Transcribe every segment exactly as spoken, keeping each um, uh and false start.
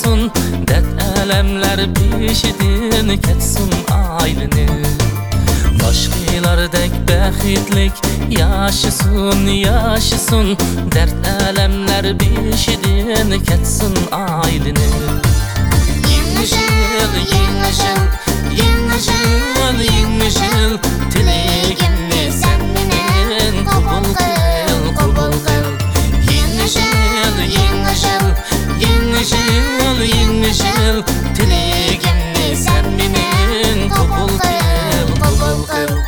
olsun, dert elemler peşidin ketsin aileni. Başkalardek bəxtlik yaşasın, yaşasın, dert elemler peşidin ketsin aileni. Yeni yıl, yeni yıl, yeni yıl, yeni yıl, dileğimni sen benim kabul kıl, kabul kıl. Yeni yıl, yeni yıl, yeni yıl, yeni yıl, dileğimni sen benim kabul kıl, kabul kıl.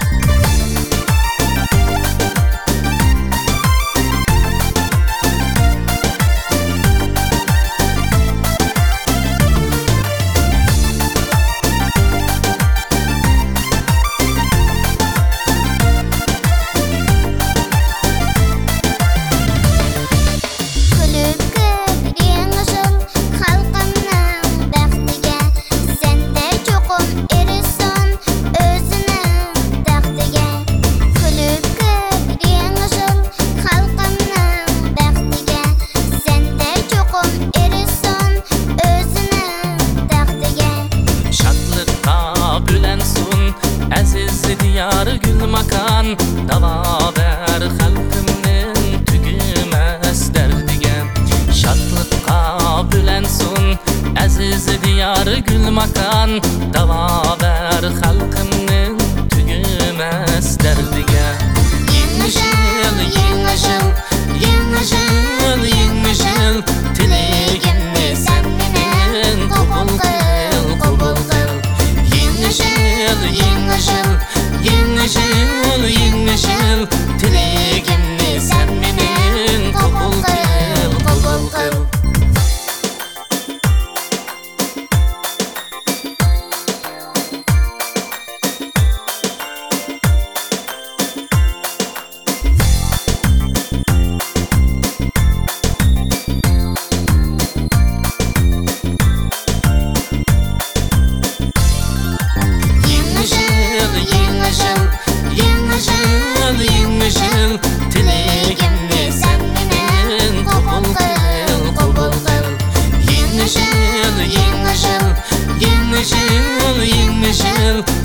Diyarı gül makan, davaber halkımın tügümez derdige. Şadlıkka bülensun, aziz diyarı gül makan, davaber halkımın tügümez derdige. Yeni yıl, yeni yıl, yeni yıl, yeni yıl, dileğimni sen benim kabul kıl, kabul kıl. Yeni yıl, yeni yıl, yeni yıl, yeni yıl, dileğimni sen benim kabul kıl, kabul kıl. Dileğimni sen benim kabul kıl, kabul kıl. Yeni yıl, yeni yıl, yeni yıl, yeni yıl,